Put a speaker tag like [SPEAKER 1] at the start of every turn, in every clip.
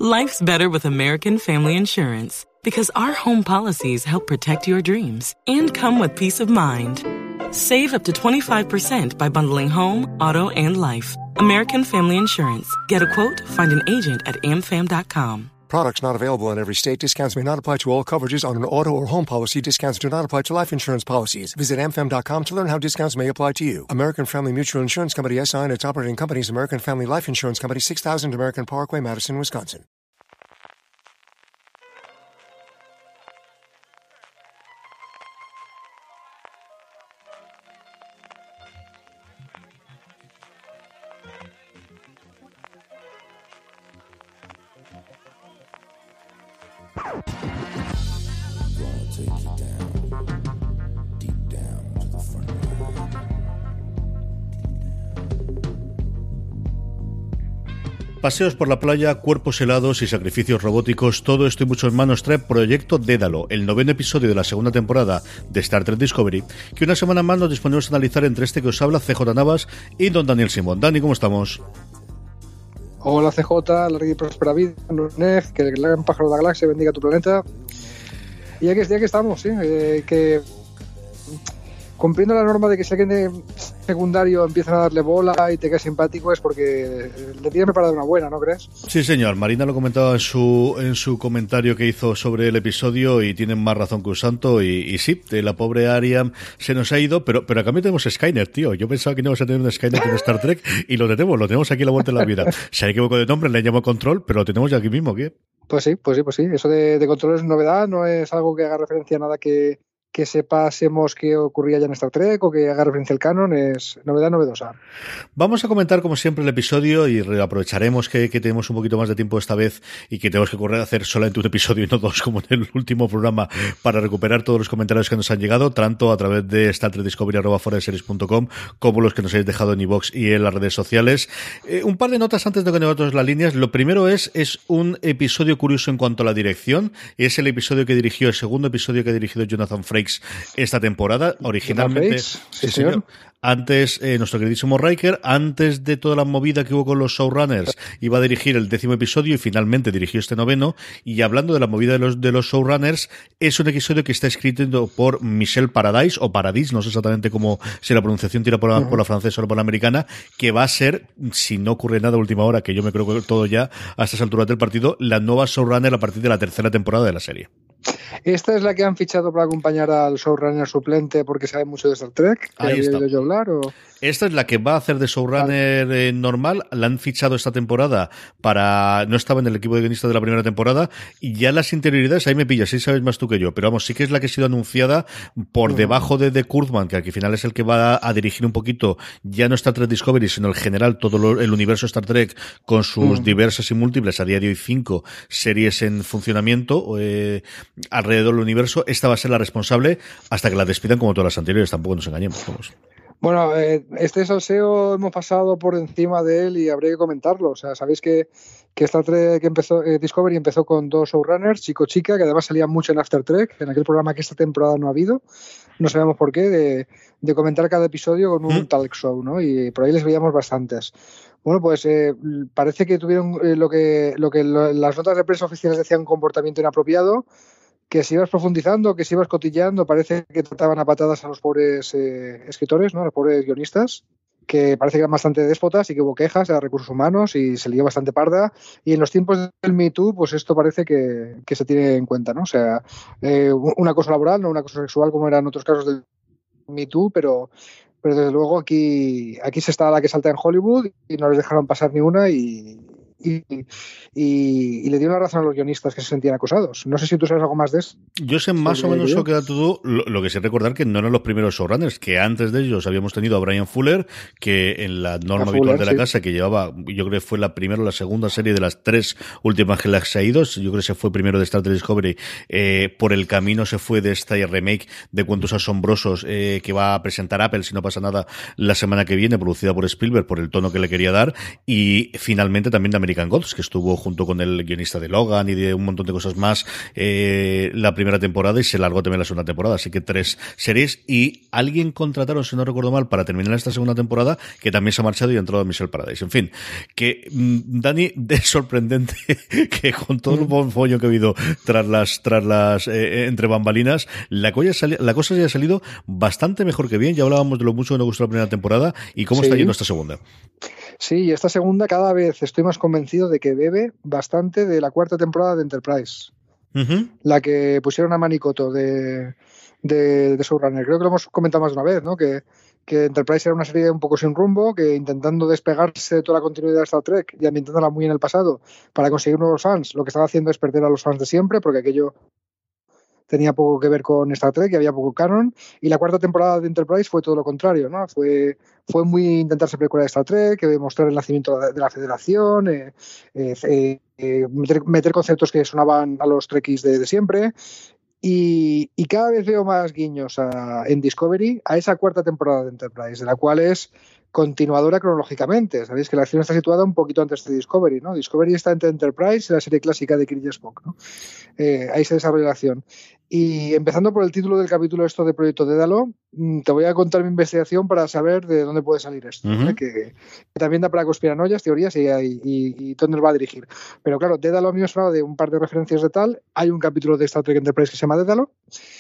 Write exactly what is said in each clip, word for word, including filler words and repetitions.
[SPEAKER 1] Life's better with American Family Insurance because our home policies help protect your dreams and come with peace of mind. Save up to twenty-five percent by bundling home, auto, and life. American Family Insurance. Get a quote, find an agent at a m fam dot com.
[SPEAKER 2] Products not available in every state. Discounts may not apply to all coverages on an auto or home policy. Discounts do not apply to life insurance policies. Visit a m fam dot com to learn how discounts may apply to you. American Family Mutual Insurance Company S I and its operating companies, American Family Life Insurance Company, six thousand American Parkway, Madison, Wisconsin.
[SPEAKER 3] Paseos por la playa, cuerpos helados y sacrificios robóticos, todo esto y mucho más nos trae Proyecto Dédalo, el noveno episodio de la segunda temporada de Star Trek Discovery, que una semana más nos disponemos a analizar entre este que os habla, C J Navas, y don Daniel Simón. Dani, ¿cómo estamos?
[SPEAKER 4] Hola C J, larga y próspera vida, Nef, que el gran pájaro de la galaxia bendiga tu planeta. Y aquí, aquí estamos, ¿sí? Eh, que cumpliendo la norma de que si alguien de secundario empiezan a darle bola y te cae simpático es porque le tiene preparada una buena, ¿no crees?
[SPEAKER 3] Sí, señor. Marina lo comentaba en su en su comentario que hizo sobre el episodio y tienen más razón que un santo. Y, y sí, la pobre Ariam se nos ha ido, pero pero a cambio tenemos Skynet, tío. Yo pensaba que no íbamos a tener un Skynet en Star Trek y lo tenemos, lo tenemos aquí a la vuelta de la vida. Se ha equivocado de nombre, le llamo Control, pero lo tenemos ya aquí mismo, ¿qué?
[SPEAKER 4] Pues sí, pues sí, pues sí. Eso de, de Control es novedad, no es algo que haga referencia a nada que... que sepásemos qué ocurría ya en Star Trek o que haga referencia al canon, es novedad novedosa.
[SPEAKER 3] Vamos a comentar como siempre el episodio y aprovecharemos que, que tenemos un poquito más de tiempo esta vez y que tenemos que correr a hacer solamente un episodio y no dos como en el último programa para recuperar todos los comentarios que nos han llegado, tanto a través de star trek discovery arroba fuera de series punto com como los que nos habéis dejado en iVoox y en las redes sociales. Eh, un par de notas antes de que nos las líneas. Lo primero es, es un episodio curioso en cuanto a la dirección. Es el episodio que dirigió, el segundo episodio que ha dirigido Jonathan Frakes esta temporada. Originalmente,
[SPEAKER 4] sí, sí, señor.
[SPEAKER 3] Antes, eh, nuestro queridísimo Riker, antes de toda la movida que hubo con los showrunners, iba a dirigir el décimo episodio y finalmente dirigió este noveno. Y hablando de la movida de los de los showrunners, es un episodio que está escrito por Michel Paradise, o Paradis, no sé exactamente cómo, si la pronunciación tira por la, uh-huh. por la francesa o por la americana, que va a ser, si no ocurre nada a última hora, que yo me creo que todo ya a estas alturas del partido, la nueva showrunner a partir de la tercera temporada de la serie.
[SPEAKER 4] ¿Esta es la que han fichado para acompañar al showrunner suplente porque sabe mucho de Star Trek?
[SPEAKER 3] Ahí está.
[SPEAKER 4] Yo hablar, ¿o?
[SPEAKER 3] Esta es la que va a hacer de showrunner eh, normal. La han fichado esta temporada para... No estaba en el equipo de guionistas de la primera temporada y ya las interioridades, ahí me pillas, sí sabes más tú que yo, pero vamos, sí que es la que ha sido anunciada por uh-huh. debajo de, de Kurtzman, que al final es el que va a dirigir un poquito, ya no Star Trek Discovery, sino en general todo lo, el universo Star Trek con sus uh-huh. diversas y múltiples, a día de hoy cinco series en funcionamiento eh, alrededor del universo. Esta va a ser la responsable hasta que la despidan como todas las anteriores, tampoco nos engañemos, vamos.
[SPEAKER 4] Bueno, eh, este salseo hemos pasado por encima de él y habría que comentarlo. O sea, sabéis que, que Star Trek empezó, eh, Discovery empezó con dos showrunners, chico-chica, que además salían mucho en After Trek, en aquel programa que esta temporada no ha habido, no sabemos por qué, de, de comentar cada episodio con un ¿Mm? talk show, ¿no? Y por ahí les veíamos bastantes. Bueno, pues eh, parece que tuvieron eh, lo que, lo que lo, las notas de prensa oficiales decían un comportamiento inapropiado, que si ibas profundizando, que si ibas cotilleando, parece que trataban a patadas a los pobres eh, escritores, ¿no? A los pobres guionistas, que parece que eran bastante déspotas y que hubo quejas a recursos humanos y se lió bastante parda. Y en los tiempos del Me Too, pues esto parece que, que se tiene en cuenta, ¿no? O sea, eh, un acoso laboral, no un acoso sexual como eran otros casos del Me Too, pero, pero desde luego aquí, aquí se está la que salta en Hollywood y no les dejaron pasar ni una y... Y, y, y le dio la razón a los guionistas que se sentían acosados. No sé si tú sabes algo más de eso.
[SPEAKER 3] Yo sé más o menos lo que da todo. Lo, lo que sé recordar que no eran los primeros showrunners, que antes de ellos habíamos tenido a Brian Fuller, que en la norma Fuller, habitual de la sí. casa, que llevaba, yo creo que fue la primera o la segunda serie de las tres últimas que las ha ido. Yo creo que se fue primero de Star Trek Discovery. Eh, por el camino se fue de esta remake de Cuentos Asombrosos eh, que va a presentar Apple, si no pasa nada, la semana que viene, producida por Spielberg, por el tono que le quería dar. Y finalmente también de American Gods, que estuvo junto con el guionista de Logan y de un montón de cosas más eh, la primera temporada, y se largó también la segunda temporada, así que tres series, y alguien contrataron, si no recuerdo mal, para terminar esta segunda temporada, que también se ha marchado y ha entrado a Michelle Paradise. En fin, que Dani, es sorprendente que con todo el buen follo que ha habido tras las, tras las eh, entre bambalinas, la cosa, sali- la cosa ya ha salido bastante mejor que bien. Ya hablábamos de lo mucho que nos gustó la primera temporada y cómo sí. está yendo esta segunda.
[SPEAKER 4] Sí, esta segunda cada vez estoy más convencido de que bebe bastante de la cuarta temporada de Enterprise. Uh-huh. La que pusieron a Manicoto de, de, de showrunner. Creo que lo hemos comentado más de una vez, ¿no? Que, que Enterprise era una serie un poco sin rumbo, que intentando despegarse de toda la continuidad de Star Trek y ambientándola muy en el pasado para conseguir nuevos fans, lo que estaba haciendo es perder a los fans de siempre, porque aquello tenía poco que ver con Star Trek y había poco canon, y la cuarta temporada de Enterprise fue todo lo contrario, ¿no? Fue, fue muy intentarse precuela de Star Trek, mostrar el nacimiento de la Federación, eh, eh, eh, meter, meter conceptos que sonaban a los Trekkies de, de siempre, y, y cada vez veo más guiños a, en Discovery a esa cuarta temporada de Enterprise, de la cual es continuadora cronológicamente. Sabéis que la acción está situada un poquito antes de Discovery, ¿no? Discovery está entre Enterprise y la serie clásica de Kirk y Spock, ¿no? Eh, ahí se desarrolla la acción. Y empezando por el título del capítulo esto de Proyecto Dédalo, te voy a contar mi investigación para saber de dónde puede salir esto, uh-huh. ¿eh? que, que también da para conspiranoias, teorías y, y, y, y dónde nos va a dirigir. Pero claro, Dédalo a mí me suena de un par de referencias de tal. Hay un capítulo de Star Trek Enterprise que se llama Dédalo,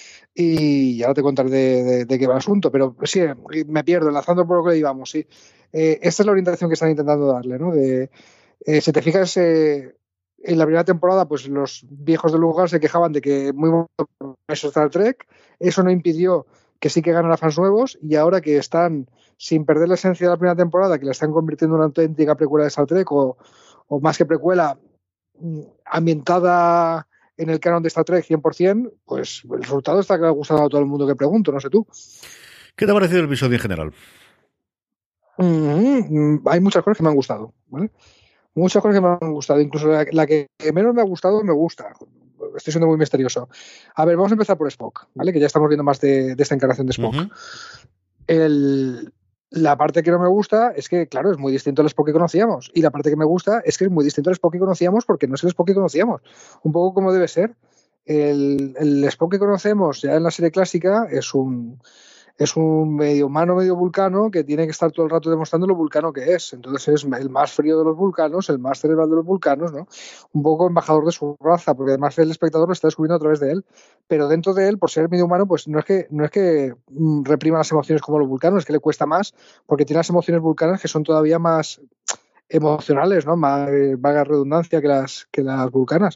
[SPEAKER 4] y ahora te contaré de, de, de qué va el asunto, pero sí, me pierdo, enlazando por lo que íbamos, sí. Eh, esta es la orientación que están intentando darle, ¿no? De, eh, si te fijas, eh, en la primera temporada, pues los viejos del lugar se quejaban de que muy bueno es Star Trek, eso no impidió que sí que ganara fans nuevos, y ahora que están, sin perder la esencia de la primera temporada, que la están convirtiendo en una auténtica precuela de Star Trek, o, o más que precuela, ambientada en el canon de Star Trek cien por ciento, pues el resultado está gustando a todo el mundo que pregunto, no sé tú.
[SPEAKER 3] ¿Qué te ha parecido el episodio en general?
[SPEAKER 4] Mm-hmm. Hay muchas cosas que me han gustado, ¿vale? Muchas cosas que me han gustado, incluso la, la que menos me ha gustado, me gusta. Estoy siendo muy misterioso. A ver, vamos a empezar por Spock, ¿vale? Que ya estamos viendo más de, de esta encarnación de Spock. Uh-huh. El... La parte que no me gusta es que, claro, es muy distinto al Spock que conocíamos. Y la parte que me gusta es que es muy distinto al Spock que conocíamos porque no es el Spock que conocíamos. Un poco como debe ser. El, el Spock que conocemos ya en la serie clásica es un, es un medio humano, medio vulcano que tiene que estar todo el rato demostrando lo vulcano que es. Entonces es el más frío de los vulcanos, el más cerebral de los vulcanos, ¿no? Un poco embajador de su raza, porque además el espectador lo está descubriendo a través de él. Pero dentro de él, por ser medio humano, pues no es que no es que reprima las emociones como los vulcanos, es que le cuesta más, porque tiene las emociones vulcanas que son todavía más emocionales, ¿no? Más vaga redundancia que las, que las vulcanas.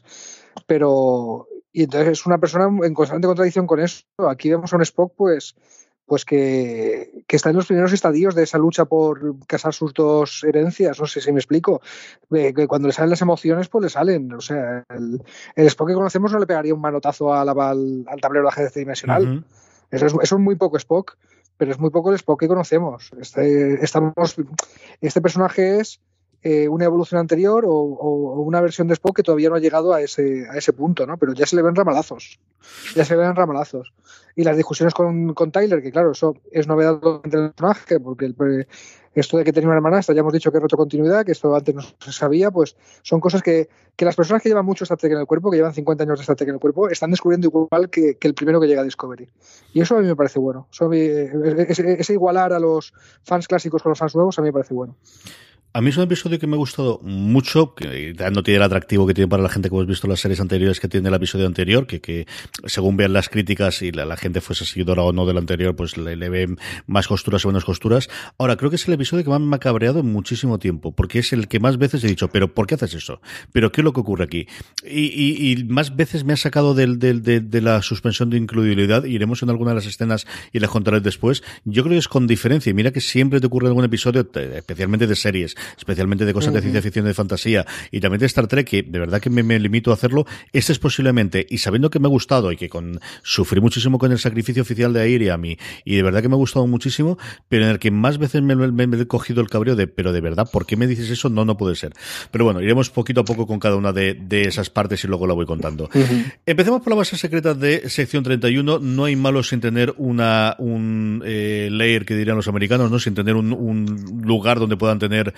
[SPEAKER 4] Pero... Y entonces es una persona en constante contradicción con eso. Aquí vemos a un Spock, pues... pues que, que está en los primeros estadios de esa lucha por casar sus dos herencias, no sé si me explico, eh, que cuando le salen las emociones, pues le salen, o sea, el, el Spock que conocemos no le pegaría un manotazo a la, al, al tablero de ajedrez dimensional, uh-huh. eso, es, eso es muy poco Spock, pero es muy poco el Spock que conocemos. Este, estamos, este personaje es eh, una evolución anterior o, o, o una versión de Spock que todavía no ha llegado a ese, a ese punto, ¿no? Pero ya se le ven ramalazos, ya se le ven ramalazos. Y las discusiones con, con Tyler, que claro, eso es novedad entre el personaje, porque el, esto de que tenía una hermanastra, ya hemos dicho que es retrocontinuidad, que esto antes no se sabía, pues son cosas que, que las personas que llevan mucho Star Trek en el cuerpo, que llevan cincuenta años de Star Trek en el cuerpo, están descubriendo igual que, que el primero que llega a Discovery. Y eso a mí me parece bueno. Eso, ese, ese igualar a los fans clásicos con los fans nuevos a mí me parece bueno.
[SPEAKER 3] A mí es un episodio que me ha gustado mucho, que no tiene el atractivo que tiene para la gente que hemos visto las series anteriores que tiene el episodio anterior, que, que según vean las críticas y la, la gente fuese seguidora o no del anterior, pues le, le ven más costuras o menos costuras. Ahora, creo que es el episodio que más me ha cabreado en muchísimo tiempo, porque es el que más veces he dicho, pero ¿por qué haces eso? ¿Pero qué es lo que ocurre aquí? Y, y, y más veces me ha sacado del, del, de, de la suspensión de incredulidad, iremos en alguna de las escenas y les contaré después. Yo creo que es con diferencia, y mira que siempre te ocurre en algún episodio, especialmente de series, especialmente de cosas uh-huh. de ciencia ficción y de fantasía, y también de Star Trek, que de verdad que me, me limito a hacerlo. Este es posiblemente, y sabiendo que me ha gustado y que con sufrí muchísimo con el sacrificio oficial de Airiam y, y de verdad que me ha gustado muchísimo, pero en el que más veces me, me, me he cogido el cabreo de, pero de verdad, ¿por qué me dices eso? No, no puede ser. Pero bueno, iremos poquito a poco con cada una de, de esas partes y luego la voy contando. Uh-huh. Empecemos por la base secreta de sección treinta y uno. No hay malo sin tener una un eh, lair, que dirían los americanos, ¿no? Sin tener un, un lugar donde puedan tener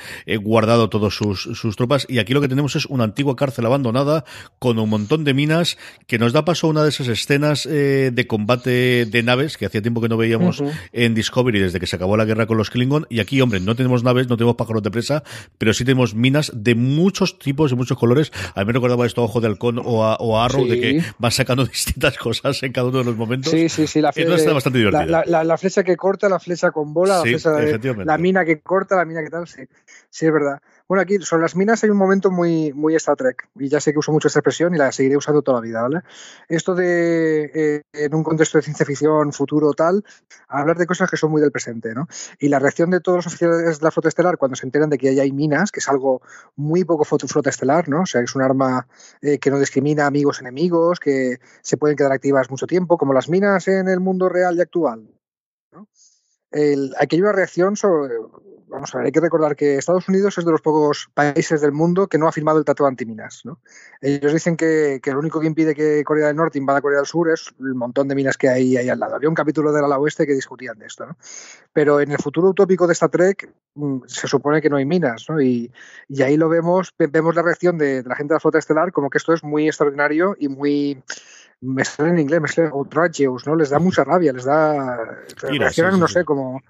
[SPEAKER 3] eh, guardado todas sus, sus tropas, y aquí lo que tenemos es una antigua cárcel abandonada con un montón de minas que nos da paso a una de esas escenas eh, de combate de naves que hacía tiempo que no veíamos uh-huh. en Discovery desde que se acabó la guerra con los Klingon, y aquí, hombre, no tenemos naves, no tenemos pájaros de presa, pero sí tenemos minas de muchos tipos y muchos colores. A mí me recordaba esto a Ojo de Halcón o a, o a Arrow, sí. de que van sacando distintas cosas en cada uno de los momentos.
[SPEAKER 4] Sí, sí, sí. La,
[SPEAKER 3] es una escena bastante divertida.
[SPEAKER 4] La, la, la flecha que corta, la flecha con bola,
[SPEAKER 3] sí,
[SPEAKER 4] la, flecha de, la mina que corta, la mina que tal, sí. Sí, es verdad. Bueno, aquí sobre las minas hay un momento muy, muy Star Trek, y ya sé que uso mucho esta expresión y la seguiré usando toda la vida, ¿vale? Esto de, eh, en un contexto de ciencia ficción, futuro, tal, hablar de cosas que son muy del presente, ¿no? Y la reacción de todos los oficiales de la flota estelar cuando se enteran de que ahí hay minas, que es algo muy poco flota estelar, ¿no? O sea, es un arma eh, que no discrimina amigos enemigos, que se pueden quedar activas mucho tiempo, como las minas en el mundo real y actual, ¿no? El, aquí hay una reacción sobre... Vamos a ver, hay que recordar que Estados Unidos es de los pocos países del mundo que no ha firmado el Tratado Antiminas, ¿no? Ellos dicen que, que lo único que impide que Corea del Norte invada Corea del Sur es el montón de minas que hay ahí al lado. Había un capítulo del ala oeste que discutían de esto, ¿no? Pero en el futuro utópico de Star Trek se supone que no hay minas, ¿no? Y, y ahí lo vemos, vemos la reacción de, de la gente de la flota estelar como que esto es muy extraordinario y muy... Me sale en inglés, me sale outrageous, ¿no? Les da mucha rabia, les da...
[SPEAKER 3] Mira,
[SPEAKER 4] reaccionan,
[SPEAKER 3] sí, sí,
[SPEAKER 4] no
[SPEAKER 3] sí.
[SPEAKER 4] sé, como...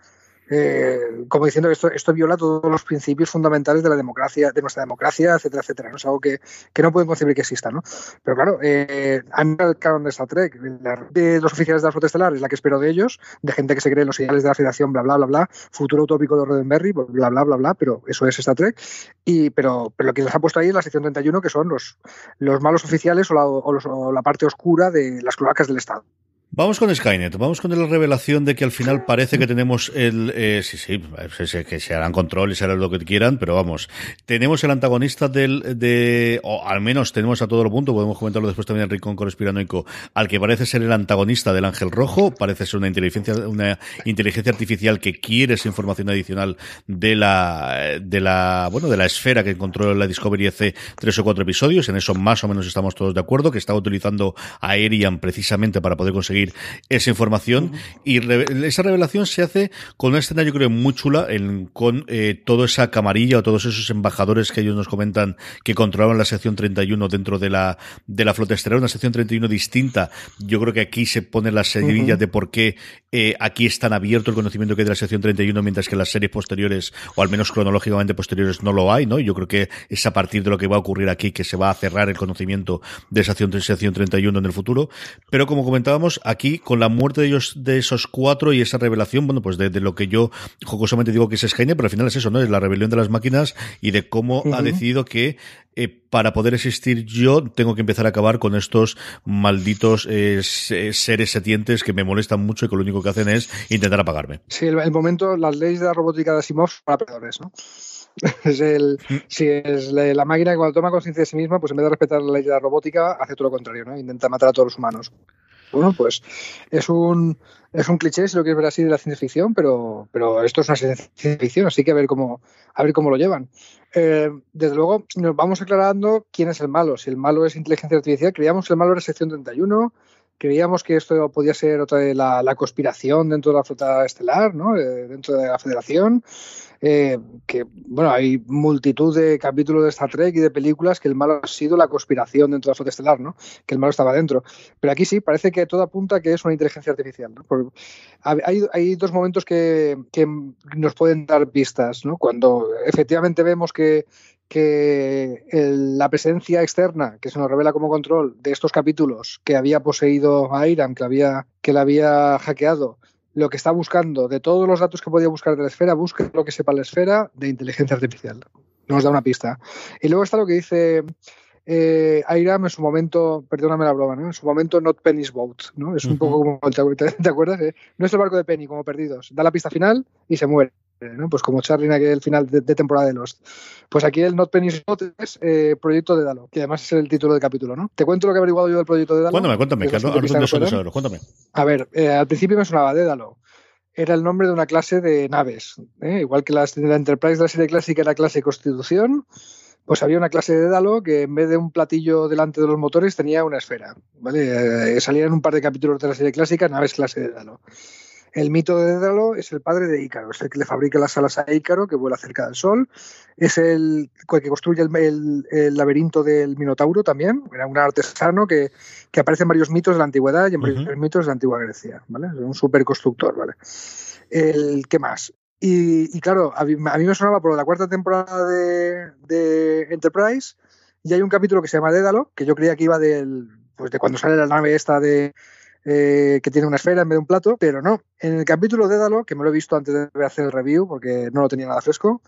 [SPEAKER 4] Eh, como diciendo que esto, esto viola todos los principios fundamentales de la democracia, de nuestra democracia, etcétera, etcétera, ¿no? Es algo que, que no pueden concebir que exista, ¿no? Pero claro, eh, a mí el canon de Star Trek, la de los oficiales de la flota estelar es la que espero de ellos, de gente que se cree en los ideales de la Federación, bla, bla, bla, bla, futuro utópico de Roddenberry, bla, bla, bla, bla, pero eso es Star Trek. Y, pero, pero lo que les ha puesto ahí es la sección treinta y uno, que son los, los malos oficiales o la, o, los, o la parte oscura de las cloacas del Estado.
[SPEAKER 3] Vamos con Skynet, vamos con la revelación de que al final parece que tenemos el... Eh, sí, sí, que se harán control y se harán lo que quieran, pero vamos, tenemos el antagonista del... de o al menos tenemos a todo lo punto, podemos comentarlo después también en Rincón Conspiranoico, al que parece ser el antagonista del Ángel Rojo, parece ser una inteligencia una inteligencia artificial que quiere esa información adicional de la... de la bueno, de la esfera que encontró la Discovery hace tres o cuatro episodios, en eso más o menos estamos todos de acuerdo, que estaba utilizando a Aerian precisamente para poder conseguir esa información, uh-huh. y re- esa revelación se hace con una escena yo creo muy chula en, con eh, toda esa camarilla o todos esos embajadores que ellos nos comentan que controlaban la sección treinta y uno dentro de la de la flota estelar, una sección treinta y uno distinta. Yo creo que aquí se pone la semilla uh-huh. de por qué eh, aquí es tan abierto el conocimiento que hay de la sección treinta y uno, mientras que en las series posteriores, o al menos cronológicamente posteriores, no lo hay, ¿no? Yo creo que es a partir de lo que va a ocurrir aquí que se va a cerrar el conocimiento de esa sección treinta y uno en el futuro. Pero como comentábamos, aquí, con la muerte de ellos, de esos cuatro y esa revelación, bueno, pues de, de lo que yo jocosamente digo que es Skynet, pero al final es eso, ¿no? Es la rebelión de las máquinas y de cómo uh-huh. ha decidido que eh, para poder existir yo tengo que empezar a acabar con estos malditos eh, seres setientes que me molestan mucho y que lo único que hacen es intentar apagarme.
[SPEAKER 4] Sí, el, el momento, las leyes de la robótica de Asimov son para perdedores, ¿no? Es el, si es la, la máquina que cuando toma conciencia de sí misma, pues en vez de respetar la ley de la robótica, hace todo lo contrario, ¿no? Intenta matar a todos los humanos. Bueno, pues es un es un cliché, si lo quieres ver así, de la ciencia ficción, pero, pero esto es una ciencia ficción, así que a ver cómo, a ver cómo lo llevan. Eh, desde luego, nos vamos aclarando quién es el malo. Si el malo es inteligencia artificial, creíamos que el malo era sección treinta y uno, creíamos que esto podía ser otra de la, la conspiración dentro de la flota estelar, ¿no? Eh, dentro de la Federación. Eh, que bueno, hay multitud de capítulos de Star Trek y de películas que el malo ha sido la conspiración dentro de la flota estelar, ¿no? Que el malo estaba dentro. Pero aquí sí, parece que todo apunta a que es una inteligencia artificial, ¿no? Por, hay, hay dos momentos que, que nos pueden dar pistas, ¿no? Cuando efectivamente vemos que que el, la presencia externa que se nos revela como control de estos capítulos que había poseído a Iram, que la había, que la había hackeado, lo que está buscando, de todos los datos que podía buscar de la esfera, busca lo que sepa la esfera de inteligencia artificial. Nos da una pista. Y luego está lo que dice eh, Iram en su momento, perdóname la broma, ¿no? En su momento Not Penny's Boat, ¿no? Es un uh-huh. poco como, ¿te, te acuerdas? Eh? No es el barco de Penny, como Perdidos. Da la pista final y se muere, ¿no? Pues como Charlie en aquel final de, de temporada de Lost. Pues aquí el Not Penny's Boat es eh, Proyecto Dédalo, que además es el título del capítulo, ¿no? Te cuento lo que he averiguado yo del Proyecto Dédalo.
[SPEAKER 3] Cuéntame, cuéntame, que ahora no suelo saberlo, cuéntame.
[SPEAKER 4] A ver, eh, al principio me sonaba Dédalo. Era el nombre de una clase de naves, ¿eh? Igual que la, la Enterprise de la serie clásica era clase Constitución, pues había una clase de Dédalo que en vez de un platillo delante de los motores tenía una esfera, ¿vale? Eh, salían un par de capítulos de la serie clásica, naves clase de Dédalo. El mito de Dédalo es el padre de Ícaro, es el que le fabrica las alas a Ícaro, que vuela cerca del sol. Es el que construye el, el, el laberinto del Minotauro también. Era un artesano que, que aparece en varios mitos de la antigüedad y en varios uh-huh. mitos de la antigua Grecia, ¿vale? Es un superconstructor, ¿vale? El, ¿Qué más? Y, y claro, a mí, a mí me sonaba por la cuarta temporada de, de Enterprise, y hay un capítulo que se llama Dédalo, que yo creía que iba del, pues de cuando sale la nave esta de eh, que tiene una esfera en vez de un plato, pero no. En el capítulo Dédalo, que me lo he visto antes de hacer el review, porque no lo tenía nada fresco,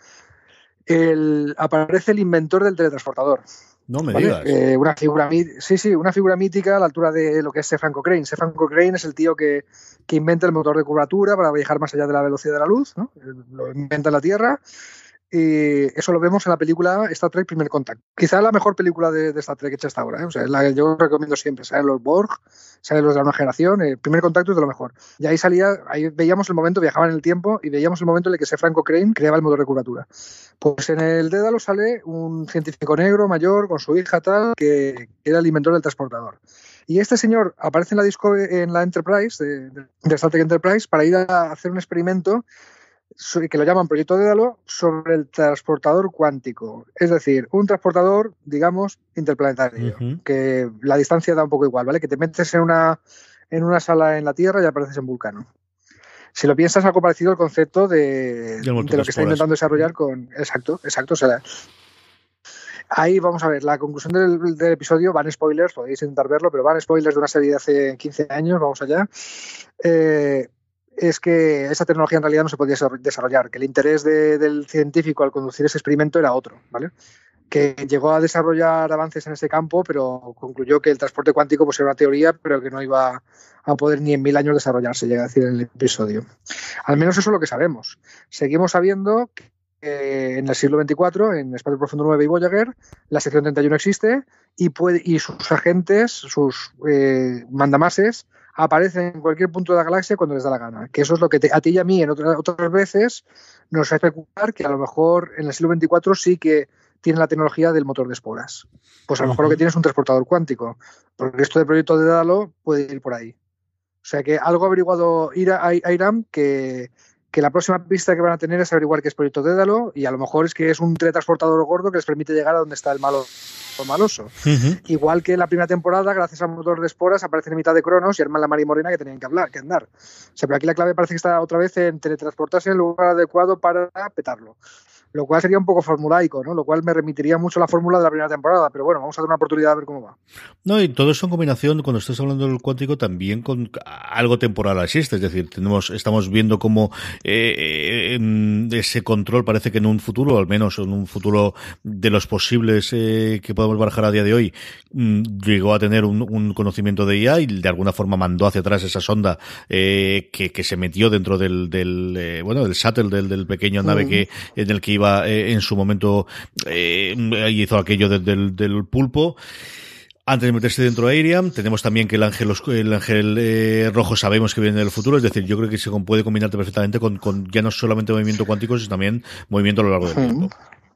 [SPEAKER 4] el, aparece el inventor del teletransportador.
[SPEAKER 3] No me
[SPEAKER 4] ¿vale?
[SPEAKER 3] digas.
[SPEAKER 4] Eh, una figura, sí, sí, una figura mítica a la altura de lo que es Sefran Cochrane. Sefran Cochrane es el tío que, que inventa el motor de curvatura para viajar más allá de la velocidad de la luz, ¿no? Lo inventa en la Tierra. Y eso lo vemos en la película Star Trek Primer Contacto. Quizá la mejor película de, de Star Trek hecha hasta ahora, ¿eh? O sea, es la que yo recomiendo siempre. Salen los Borg, salen los de la nueva generación. El Primer Contacto es de lo mejor. Y ahí salía, ahí veíamos el momento, viajaban en el tiempo y veíamos el momento en el que Sefran Cochrane creaba el motor de curvatura. Pues en el Dédalo sale un científico negro mayor con su hija tal, que era el inventor del transportador. Y este señor aparece en la, Discovery, en la Enterprise, de, de Star Trek Enterprise, para ir a hacer un experimento que lo llaman Proyecto Dédalo, sobre el transportador cuántico. Es decir, un transportador, digamos, interplanetario, uh-huh. que la distancia da un poco igual, ¿vale? Que te metes en una, en una sala en la Tierra y apareces en Vulcano. Si lo piensas, algo parecido al concepto de, de lo que está intentando desarrollar con... Exacto, exacto. O sea, ahí vamos a ver, la conclusión del, del episodio, van spoilers, podéis intentar verlo, pero van spoilers de una serie de hace quince años, vamos allá. Eh... es que esa tecnología en realidad no se podía desarrollar, que el interés de, del científico al conducir ese experimento era otro, ¿vale? Que llegó a desarrollar avances en ese campo, pero concluyó que el transporte cuántico pues, era una teoría, pero que no iba a poder ni en mil años desarrollarse, llega a decir en el episodio. Al menos eso es lo que sabemos. Seguimos sabiendo que eh, en el siglo veinticuatro, en Espacio Profundo nueve y Voyager, la sección treinta y uno existe y, puede, y sus agentes, sus eh, mandamases, aparecen en cualquier punto de la galaxia cuando les da la gana. Que eso es lo que te, a ti y a mí en otras, otras veces nos hace especular que a lo mejor en el siglo veinticuatro sí que tiene la tecnología del motor de esporas. Pues a lo mejor lo que tiene es un transportador cuántico. Porque esto del proyecto de Dédalo puede ir por ahí. O sea que algo ha averiguado Iram que, que la próxima pista que van a tener es averiguar qué es proyecto Dédalo, y a lo mejor es que es un teletransportador gordo que les permite llegar a donde está el malo maloso. Uh-huh. Igual que en la primera temporada, gracias al motor de esporas, aparecen en mitad de Cronos y arman la mar y morena que tenían que hablar, que andar. O sea, pero aquí la clave parece que está otra vez en teletransportarse en el lugar adecuado para petarlo. Lo cual sería un poco formulaico, ¿no? Lo cual me remitiría mucho a la fórmula de la primera temporada, pero bueno, vamos a dar una oportunidad a ver cómo va.
[SPEAKER 3] No, y todo eso en combinación, cuando estás hablando del cuántico, también con algo temporal existe, es decir, tenemos, estamos viendo cómo eh, eh, ese control parece que en un futuro, al menos en un futuro de los posibles eh, que podemos barajar a día de hoy, mmm, llegó a tener un, un conocimiento de I A y de alguna forma mandó hacia atrás esa sonda eh, que, que se metió dentro del, del eh, bueno, del shuttle, del, del pequeño nave mm. que en el que iba Eh, en su momento eh, hizo aquello de, del, del pulpo. Antes de meterse dentro de Airiam, tenemos también que el ángel, el ángel eh, rojo sabemos que viene del futuro, es decir, yo creo que se puede combinarte perfectamente con, con ya no solamente movimiento cuántico, sino también movimiento a lo largo del tiempo.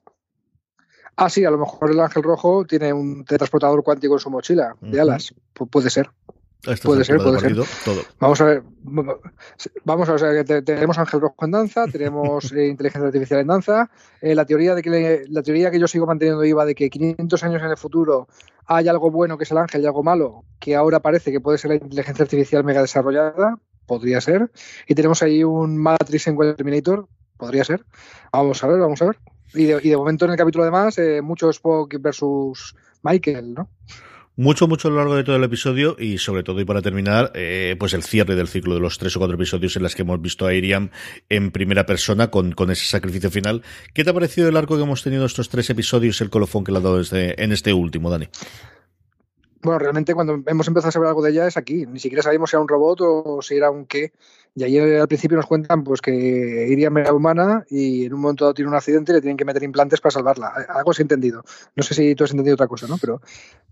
[SPEAKER 4] Ah, sí, a lo mejor el ángel rojo tiene un transportador cuántico en su mochila de alas, uh-huh. puede ser. Puede ser, puede ser.
[SPEAKER 3] Todo.
[SPEAKER 4] Vamos a ver, vamos a ver, o sea, que tenemos Ángel Rojo en danza, tenemos eh, inteligencia artificial en danza. Eh, la teoría de que le, la teoría que yo sigo manteniendo viva de que quinientos años en el futuro hay algo bueno que es el ángel y algo malo, que ahora parece que puede ser la inteligencia artificial mega desarrollada, podría ser. Y tenemos ahí un Matrix en Terminator, podría ser. Vamos a ver, vamos a ver. Y de, y de momento en el capítulo además, eh, mucho Spock versus Michael, ¿no?
[SPEAKER 3] Mucho, mucho a lo largo de todo el episodio y sobre todo, y para terminar, eh, pues el cierre del ciclo de los tres o cuatro episodios en los que hemos visto a Airiam en primera persona con, con ese sacrificio final. ¿Qué te ha parecido el arco que hemos tenido estos tres episodios, el colofón que le ha dado este, en este último, Dani?
[SPEAKER 4] Bueno, realmente cuando hemos empezado a saber algo de ella es aquí. Ni siquiera sabíamos si era un robot o si era un qué. Y ayer al principio nos cuentan pues que Airiam era humana y en un momento dado tiene un accidente y le tienen que meter implantes para salvarla. Algo has entendido. No sé si tú has entendido otra cosa, ¿no? Pero,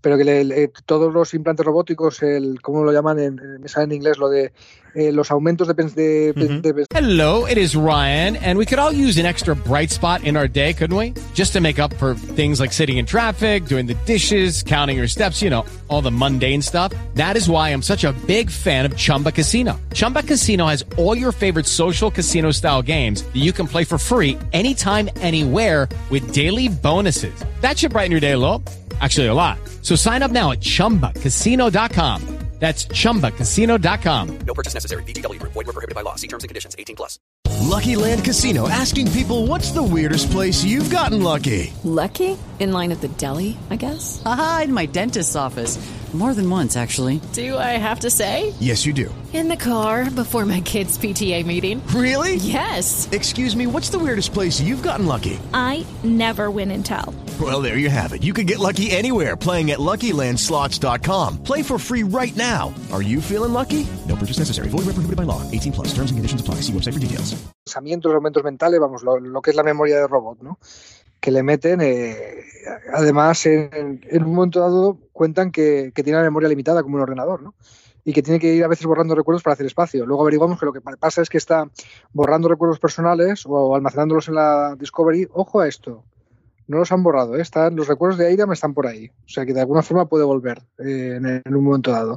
[SPEAKER 4] pero que le, le, todos los implantes robóticos, el ¿cómo lo llaman? En, me sale en inglés lo de eh, los aumentos de, de, de, de, de...
[SPEAKER 5] Hello, it is Ryan, and we could all use an extra bright spot in our day, couldn't we? Just to make up for things like sitting in traffic, doing the dishes, counting your steps, you know, all the mundane stuff. That is why I'm such a big fan of Chumba Casino. Chumba Casino has all your favorite social casino-style games that you can play for free anytime, anywhere with daily bonuses. That should brighten your day a little. Actually, a lot. So sign up now at chumba casino dot com. That's chumba casino dot com.
[SPEAKER 6] No purchase necessary. V G W. Void where prohibited by law. See terms and conditions. eighteen plus.
[SPEAKER 7] Lucky Land Casino, asking people, what's the weirdest place you've gotten lucky?
[SPEAKER 8] Lucky? In line at the deli, I guess?
[SPEAKER 9] Aha, in my dentist's office. More than once, actually.
[SPEAKER 8] Do I have to say?
[SPEAKER 7] Yes, you do.
[SPEAKER 8] In the car before my kids' P T A meeting.
[SPEAKER 7] Really?
[SPEAKER 8] Yes.
[SPEAKER 7] Excuse me, what's the weirdest place you've gotten lucky?
[SPEAKER 10] I never win and tell.
[SPEAKER 7] Well, there you have it. You can get lucky anywhere, playing at Lucky Land Slots dot com. Play for free right now. Are you feeling lucky? No purchase necessary. Void where prohibited by law. eighteen plus. Terms and conditions apply. See website for details.
[SPEAKER 4] Pensamientos, aumentos mentales, vamos, lo, lo que es la memoria de robot, ¿no? Que le meten, eh, además, en, en un momento dado cuentan que, que tiene la memoria limitada como un ordenador, ¿no? Y que tiene que ir a veces borrando recuerdos para hacer espacio. Luego averiguamos que lo que pasa es que está borrando recuerdos personales o almacenándolos en la Discovery. Ojo a esto, no los han borrado, ¿eh? Están, los recuerdos de Aira están por ahí. O sea que de alguna forma puede volver eh, en, en un momento dado.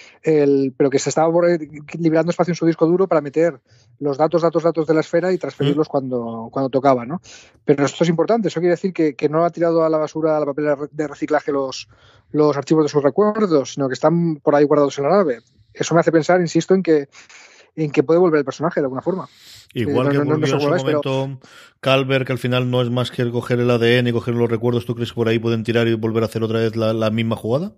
[SPEAKER 4] El, pero que se estaba liberando espacio en su disco duro para meter los datos, datos, datos de la esfera y transferirlos mm. cuando, cuando tocaba, ¿no? Pero esto es importante, eso quiere decir que, que no ha tirado a la basura, a la papelera de reciclaje los, los archivos de sus recuerdos, sino que están por ahí guardados en la nave. Eso me hace pensar, insisto, en que, en que puede volver el personaje de alguna forma.
[SPEAKER 3] Igual eh, no, que volvió no, no, no en su vuelves, momento pero... Calvert, que al final no es más que coger el A D N y coger los recuerdos. ¿Tú crees que por ahí pueden tirar y volver a hacer otra vez la, la misma jugada?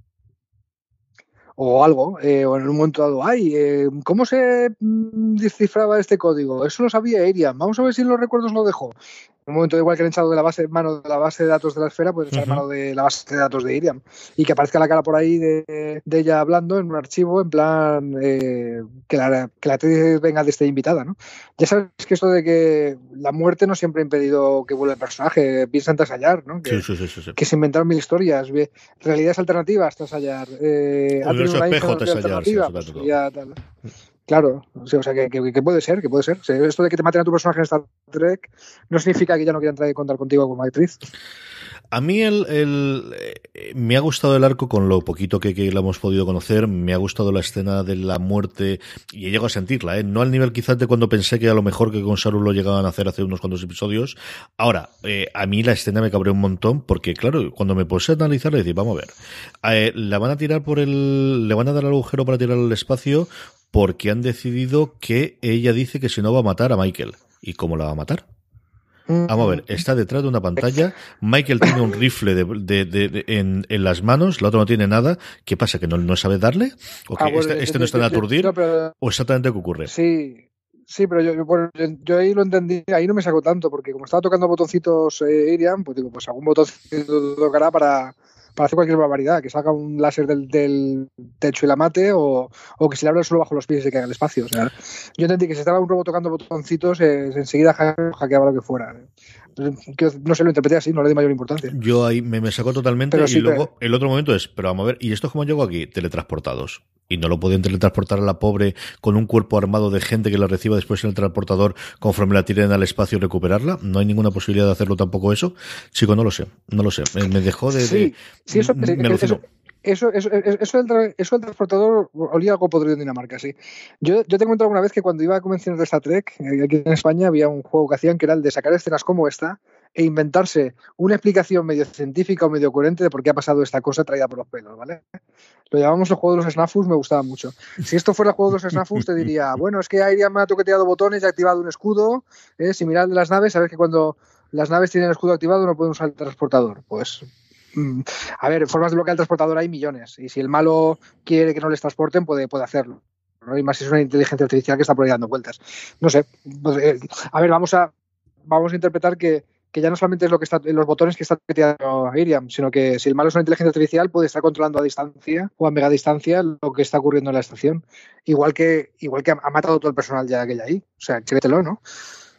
[SPEAKER 4] O algo, eh, o en un momento dado, ay, eh, ¿cómo se mm, descifraba este código? Eso lo sabía Arian, vamos a ver si en los recuerdos lo dejó. En un momento igual que han echado de la base mano de la base de datos de la esfera, pues echar uh-huh. mano de la base de datos de Arian. Y que aparezca la cara por ahí de, de ella hablando en un archivo, en plan eh, que la que la actriz venga de esta invitada, ¿no? Ya sabes que esto de que la muerte no siempre ha impedido que vuelva el personaje, piensa en Tasayar, ¿no? Que,
[SPEAKER 3] sí, sí, sí, sí.
[SPEAKER 4] que se inventaron mil historias, realidades alternativas, Tasayar. Eh,
[SPEAKER 3] universo espejo, Tasayar. Sí,
[SPEAKER 4] pues, ya, tal. Claro, o sea, que, que, que puede ser, que puede ser. O sea, esto de que te maten a tu personaje en Star Trek no significa que ya no quieran traer contar contigo como actriz.
[SPEAKER 3] A mí el, el eh, me ha gustado el arco con lo poquito que, que lo hemos podido conocer. Me ha gustado la escena de la muerte y he llegado a sentirla, ¿eh? No al nivel quizás de cuando pensé que a lo mejor que con Saru lo llegaban a hacer hace unos cuantos episodios. Ahora, eh, a mí la escena me cabreó un montón porque, claro, cuando me puse a analizarla, decir, vamos a ver, eh, la van a tirar por el, le van a dar al agujero para tirar al espacio porque han decidido que ella dice que si no va a matar a Michael. ¿Y cómo la va a matar? Vamos a ver, está detrás de una pantalla, Michael tiene un rifle de, de, de, de, en, en las manos, la otra no tiene nada. ¿Qué pasa? ¿Que no, no sabe darle? ¿O que ah, bueno, este, este no está en aturdir?
[SPEAKER 4] No, pero,
[SPEAKER 3] ¿O exactamente qué ocurre?
[SPEAKER 4] Sí, sí, pero yo, yo, yo ahí lo entendí, ahí no me sacó tanto, porque como estaba tocando botoncitos eh, Irian, pues digo, pues algún botoncito tocará para... para hacer cualquier barbaridad, que salga un láser del, del techo y la mate, o, o que se le abra el suelo bajo los pies y se caiga al espacio. O sea, yo entendí que si estaba un robot tocando botoncitos, eh, enseguida hackeaba lo que fuera. No sé, lo interpreté así, no le di mayor importancia.
[SPEAKER 3] Yo ahí me, me sacó totalmente, pero y sí, luego pero... el otro momento es, pero vamos a ver, ¿y esto cómo llegó aquí? Teletransportados. Y no lo podían teletransportar a la pobre con un cuerpo armado de gente que la reciba después en el transportador conforme la tiren al espacio y recuperarla. No hay ninguna posibilidad de hacerlo tampoco eso. Chico, no lo sé, no lo sé. Me, me dejó de...
[SPEAKER 4] Sí,
[SPEAKER 3] de,
[SPEAKER 4] sí, eso,
[SPEAKER 3] me,
[SPEAKER 4] me eso, eso, eso, eso, del, eso del transportador olía algo podrido en Dinamarca, sí. Yo, yo te he comentado alguna vez que cuando iba a convenciones de Star Trek, aquí en España había un juego que hacían que era el de sacar escenas como esta e inventarse una explicación medio científica o medio coherente de por qué ha pasado esta cosa traída por los pelos, ¿vale? Lo llamamos el juego de los Snafus, me gustaba mucho. Si esto fuera el juego de los Snafus, te diría, bueno, es que Airiam me ha toqueteado botones y ha activado un escudo, ¿eh? Similar al de las naves, sabes que cuando las naves tienen el escudo activado no pueden usar el transportador. Pues, mmm, a ver, formas de bloquear el transportador hay millones, y si el malo quiere que no les transporten, puede, puede hacerlo, ¿no? Y más si es una inteligencia artificial que está por ahí dando vueltas. No sé, pues, eh, a ver, vamos a, vamos a interpretar que que ya no solamente es lo que está en los botones que está metiendo Iriam, sino que si el malo es una inteligencia artificial puede estar controlando a distancia o a mega distancia lo que está ocurriendo en la estación. Igual que igual que ha matado todo el personal ya que hay ahí. O sea, chévetelo, ¿no?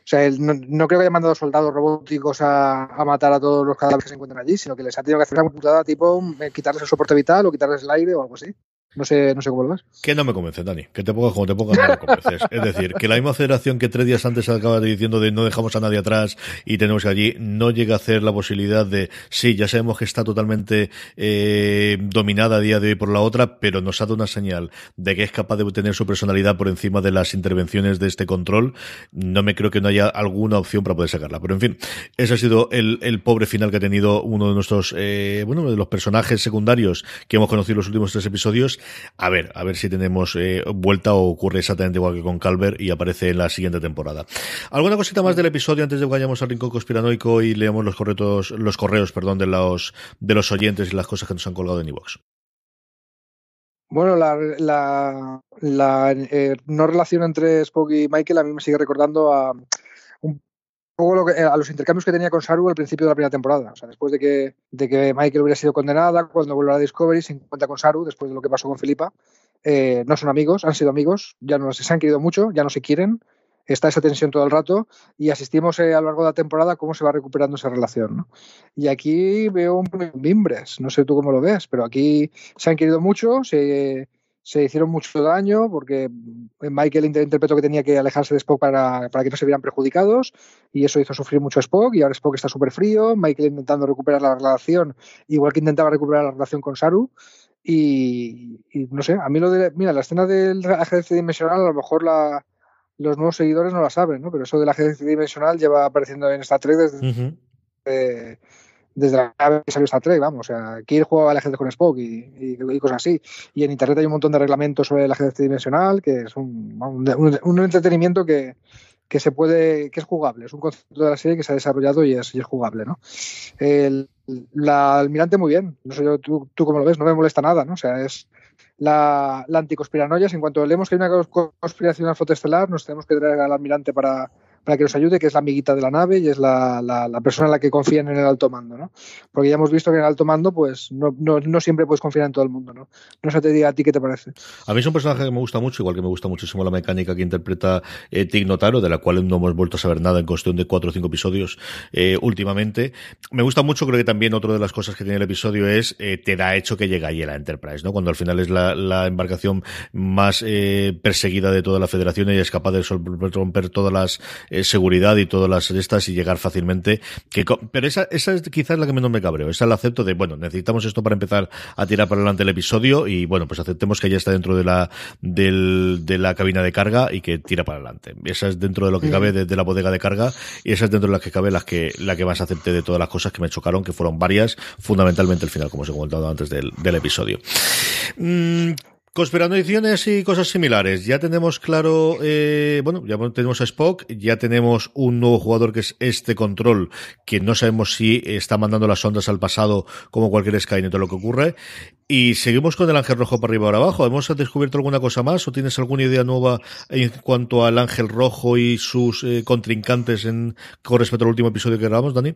[SPEAKER 4] sea, él no, no creo que haya mandado soldados robóticos a, a matar a todos los cadáveres que se encuentran allí, sino que les ha tenido que hacer una putada tipo eh, quitarles el soporte vital o quitarles el aire o algo así. No sé, no sé cómo lo ves.
[SPEAKER 3] Que no me convence, Dani. Que te pongas como te pongas, no me convences. Es decir, que la misma federación que tres días antes acaba diciendo de no dejamos a nadie atrás y tenemos que allí, no llega a hacer la posibilidad de, sí, ya sabemos que está totalmente eh, dominada a día de hoy por la otra, pero nos ha dado una señal de que es capaz de tener su personalidad por encima de las intervenciones de este control. No me creo que no haya alguna opción para poder sacarla. Pero en fin, ese ha sido el, el pobre final que ha tenido uno de nuestros, eh, bueno, uno de los personajes secundarios que hemos conocido en los últimos tres episodios. A ver, a ver si tenemos eh, vuelta o ocurre exactamente igual que con Calvert y aparece en la siguiente temporada. ¿Alguna cosita más del episodio antes de que vayamos al rincón conspiranoico y leamos los correos, los correos, perdón, de los de los oyentes y las cosas que nos han colgado en iVoox?
[SPEAKER 4] Bueno, la, la, la eh, no relación entre Spock y Michael a mí me sigue recordando a un poco lo que, a los intercambios que tenía con Saru al principio de la primera temporada. O sea, después de que, de que Michael hubiera sido condenada, cuando vuelve a la Discovery se encuentra con Saru, después de lo que pasó con Filipa. Eh, no son amigos, han sido amigos, ya no se han querido mucho, ya no se quieren. Está esa tensión todo el rato y asistimos eh, a lo largo de la temporada cómo se va recuperando esa relación, ¿no? Y aquí veo un mimbres, no sé tú cómo lo ves, pero aquí se han querido mucho, se... se hicieron mucho daño porque Michael interpretó que tenía que alejarse de Spock para, para que no se vieran perjudicados y eso hizo sufrir mucho a Spock y ahora Spock está súper frío, Michael intentando recuperar la relación igual que intentaba recuperar la relación con Saru y, y no sé, a mí lo de, mira, la escena del ajedrez dimensional a lo mejor la, los nuevos seguidores no la saben, ¿no? Pero eso del ajedrez dimensional lleva apareciendo en Star Trek desde... Uh-huh. eh, desde la vez que salió Star Trek, vamos, o sea, Kirk jugaba al ajedrez con Spock y, y, y cosas así. Y en internet hay un montón de reglamentos sobre el ajedrez dimensional, que es un, un, un entretenimiento que, que se puede, que es jugable, es un concepto de la serie que se ha desarrollado y es, y es jugable, ¿no? El, la almirante muy bien, no sé yo, tú, tú cómo lo ves, no me molesta nada, ¿no? O sea, es la, la anticonspiranoia, en cuanto leemos que hay una conspiración al flota estelar, nos tenemos que traer al almirante para para que nos ayude, que es la amiguita de la nave y es la, la, la persona en la que confían en el alto mando, ¿no? Porque ya hemos visto que en el alto mando pues no, no, no siempre puedes confiar en todo el mundo, ¿no? No sé, te diga a ti qué te parece.
[SPEAKER 3] A mí es un personaje que me gusta mucho, igual que me gusta muchísimo la mecánica que interpreta eh, Tig Notaro, de la cual no hemos vuelto a saber nada en cuestión de cuatro o cinco episodios eh, últimamente. Me gusta mucho, creo que también otra de las cosas que tiene el episodio es eh, te da hecho que llega ahí a la Enterprise, ¿no? Cuando al final es la, la embarcación más eh, perseguida de toda la Federación y es capaz de romper todas las eh, seguridad y todo todas las estas y llegar fácilmente. Que, pero esa, esa es quizás la que menos me cabreo. Esa la acepto de, bueno, necesitamos esto para empezar a tirar para adelante el episodio y, bueno, pues aceptemos que ya está dentro de la del, de la cabina de carga y que tira para adelante. Esa es dentro de lo que cabe de, de la bodega de carga y esa es dentro de las que cabe las que, la que más acepté de todas las cosas que me chocaron, que fueron varias, fundamentalmente el final, como os he comentado antes del, del episodio. Mm. Conspiranoiciones y cosas similares. Ya tenemos claro, eh, bueno, ya tenemos a Spock, ya tenemos un nuevo jugador que es este control, que no sabemos si está mandando las ondas al pasado como cualquier Skynet o lo que ocurre. Y seguimos con el ángel rojo para arriba o para abajo. ¿Hemos descubierto alguna cosa más o tienes alguna idea nueva en cuanto al ángel rojo y sus eh, contrincantes en, con respecto al último episodio que grabamos, Dani?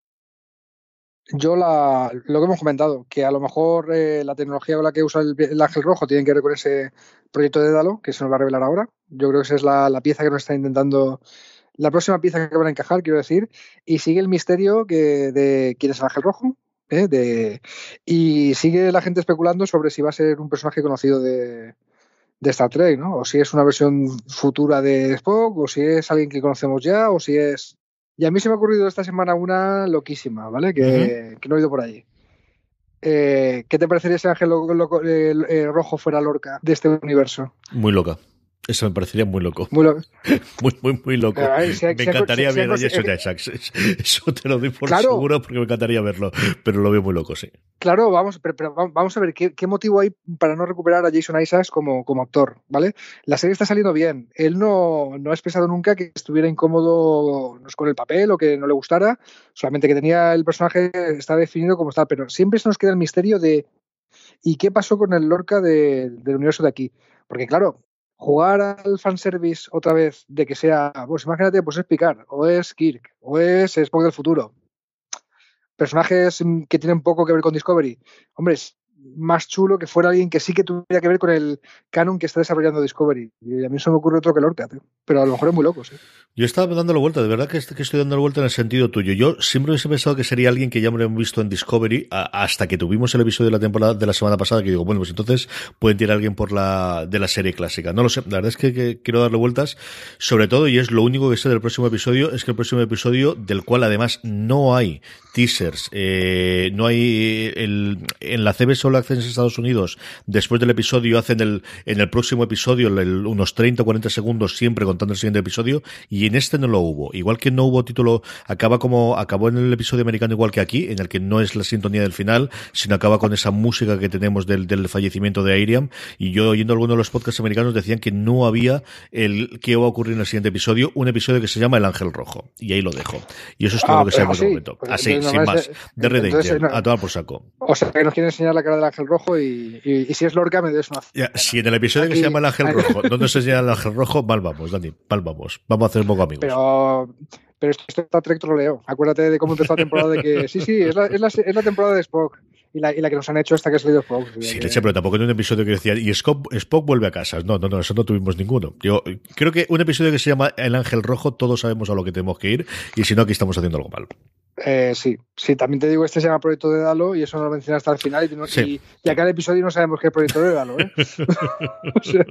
[SPEAKER 4] Yo la, lo que hemos comentado, que a lo mejor eh, la tecnología con la que usa el, el ángel rojo tiene que ver con ese proyecto de Dalo, que se nos va a revelar ahora. Yo creo que esa es la, la pieza que nos está intentando, la próxima pieza que van a encajar, quiero decir, y sigue el misterio que, de quién es el ángel rojo, ¿eh? de, y sigue la gente especulando sobre si va a ser un personaje conocido de, de Star Trek, ¿no? O si es una versión futura de Spock, o si es alguien que conocemos ya, o si es... Y a mí se me ha ocurrido esta semana una loquísima, ¿vale? Que, uh-huh. que no he ido por allí. Eh, ¿Qué te parecería si Ángel lo, lo, eh, eh, Rojo fuera Lorca de este universo?
[SPEAKER 3] Muy loca. Eso me parecería muy loco.
[SPEAKER 4] Muy loco.
[SPEAKER 3] muy, muy, muy loco. Ver, si ha, me si encantaría si ha, ver si ha, a Jason Isaacs. Eso te lo doy por claro. seguro porque me encantaría verlo. Pero lo veo muy loco, sí.
[SPEAKER 4] Claro, vamos, pero, pero vamos a ver ¿qué, qué motivo hay para no recuperar a Jason Isaacs como, como actor, ¿vale? La serie está saliendo bien. Él no, no ha expresado nunca que estuviera incómodo con el papel o que no le gustara. Solamente que tenía el personaje, está definido como está. Pero siempre se nos queda el misterio de ¿y qué pasó con el Lorca de, del universo de aquí? Porque claro, jugar al fanservice otra vez de que sea, pues imagínate, pues es Picard, o es Kirk, o es Spock del futuro. Personajes que tienen poco que ver con Discovery. Hombre, más chulo que fuera alguien que sí que tuviera que ver con el canon que está desarrollando Discovery. Y a mí se me ocurre otro que Lorca, tío. Pero a lo mejor es muy loco, sí.
[SPEAKER 3] Yo estaba dándole vuelta, de verdad que, que estoy dándole vuelta en el sentido tuyo. Yo siempre hubiese pensado que sería alguien que ya me lo hemos visto en Discovery, a, hasta que tuvimos el episodio de la temporada de la semana pasada, que digo, bueno, pues entonces pueden tirar a alguien por la de la serie clásica. No lo sé, la verdad es que, que quiero darle vueltas, sobre todo, y es lo único que sé del próximo episodio, es que el próximo episodio, del cual además no hay teasers, eh, no hay el, en la C B S All Access en Estados Unidos, después del episodio hacen el, en el próximo episodio el, unos treinta o cuarenta segundos siempre contando el siguiente episodio, y en este no lo hubo. Igual que no hubo título, acaba como acabó en el episodio americano igual que aquí, en el que no es la sintonía del final, sino acaba con esa música que tenemos del, del fallecimiento de Airiam, y yo oyendo algunos de los podcasts americanos decían que no había el qué va a ocurrir en el siguiente episodio, un episodio que se llama El Ángel Rojo, y ahí lo dejo. Y eso es todo
[SPEAKER 4] ah,
[SPEAKER 3] lo que sabemos
[SPEAKER 4] así,
[SPEAKER 3] de momento.
[SPEAKER 4] Pues
[SPEAKER 3] así,
[SPEAKER 4] no,
[SPEAKER 3] sin
[SPEAKER 4] no,
[SPEAKER 3] más.
[SPEAKER 4] Es,
[SPEAKER 3] de Red
[SPEAKER 4] entonces,
[SPEAKER 3] Angel,
[SPEAKER 4] no,
[SPEAKER 3] a tomar por saco.
[SPEAKER 4] O sea, que nos quieren enseñar la cara del Ángel Rojo y, y, y si es Lorca me des una...
[SPEAKER 3] Ya, si en el episodio Aquí, que se llama El Ángel hay... Rojo no nos enseña el Ángel Rojo, mal vamos, Dani, mal vamos. Vamos a hacer un poco amigos.
[SPEAKER 4] Pero... Pero esto está Trek troleo. Acuérdate de cómo empezó la temporada de que sí, sí, es la, es la, es la temporada de Spock. Y la, y la que nos han hecho hasta que ha salido Spock.
[SPEAKER 3] Sí,
[SPEAKER 4] que...
[SPEAKER 3] leche, pero tampoco en un episodio que decía, y Spock, Spock vuelve a casa. No, no, no, eso no tuvimos ninguno. Yo creo que un episodio que se llama El Ángel Rojo, todos sabemos a lo que tenemos que ir, y si no, aquí estamos haciendo algo mal.
[SPEAKER 4] Eh, sí, sí, también te digo, este se llama Proyecto de Dalo y eso no lo mencioné hasta el final y, no, sí. y, y acá en el episodio no sabemos qué es Proyecto de Dalo, ¿eh? O sea...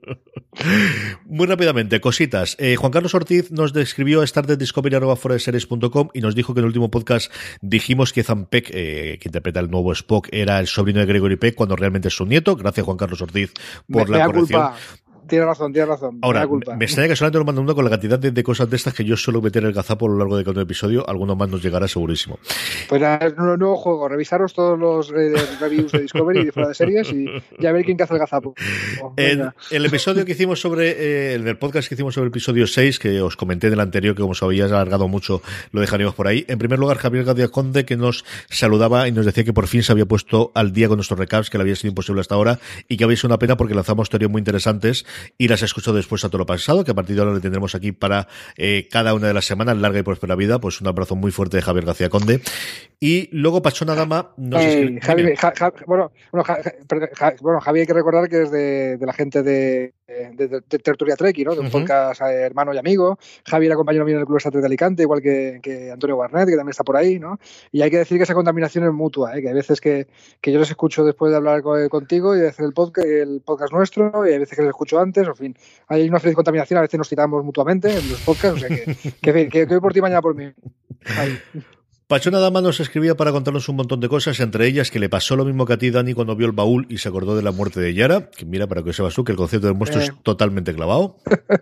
[SPEAKER 3] Muy rápidamente, cositas. Eh, Juan Carlos Ortiz nos describió a startediscovery arroba fuera de series punto com y nos dijo que en el último podcast dijimos que Ethan Peck, eh, que interpreta el nuevo Spock, era el sobrino de Gregory Peck cuando realmente es su nieto. Gracias, Juan Carlos Ortiz, por
[SPEAKER 4] me,
[SPEAKER 3] la
[SPEAKER 4] me
[SPEAKER 3] corrección.
[SPEAKER 4] Culpa. Tienes razón, tienes razón.
[SPEAKER 3] Ahora,
[SPEAKER 4] me,
[SPEAKER 3] me extraña que solamente nos mandan uno con la cantidad de, de cosas de estas que yo suelo meter el gazapo a lo largo de cada episodio. Alguno más nos llegará segurísimo.
[SPEAKER 4] Pues es un nuevo juego. Revisaros todos los eh, reviews de Discovery y de fuera de series y, y a ver quién caza el gazapo. Oh,
[SPEAKER 3] el, el episodio que hicimos sobre, eh, el podcast que hicimos sobre el episodio seis, que os comenté en el anterior, que como os había alargado mucho, lo dejaríamos por ahí. En primer lugar, Javier García Conde, que nos saludaba y nos decía que por fin se había puesto al día con nuestros recaps, que le había sido imposible hasta ahora y que había sido una pena porque lanzamos teorías muy interesantes y las he escuchado después a todo lo pasado, que a partir de ahora le tendremos aquí para eh, cada una de las semanas, larga y próspera vida. Pues un abrazo muy fuerte de Javier García Conde. Y luego Pachona Dama nos
[SPEAKER 4] hey,
[SPEAKER 3] escribe...
[SPEAKER 4] Javi, ja, ja, bueno, bueno, ja, ja, bueno, Javi hay que recordar que es de, de la gente de, de, de, de Tertulia Treki, ¿no? De un uh-huh. podcast eh, hermano y amigo. Javi era compañero mío en el Club Star Trek de Alicante, igual que, que Antonio Barnett, que también está por ahí, ¿no? Y hay que decir que esa contaminación es mutua, ¿eh? Que hay veces que, que yo les escucho después de hablar con, contigo y de hacer el podcast, el podcast nuestro, y hay veces que les escucho antes, en fin. Hay una feliz contaminación, a veces nos citamos mutuamente en los podcasts, o sea que, que, que, que hoy por ti, mañana por mí. Ahí.
[SPEAKER 3] Pachona Dama nos escribía para contarnos un montón de cosas, entre ellas que le pasó lo mismo que a ti, Dani, cuando vio el baúl y se acordó de la muerte de Yara, que mira, para que sepas tú, que el concepto del monstruo eh. es totalmente clavado.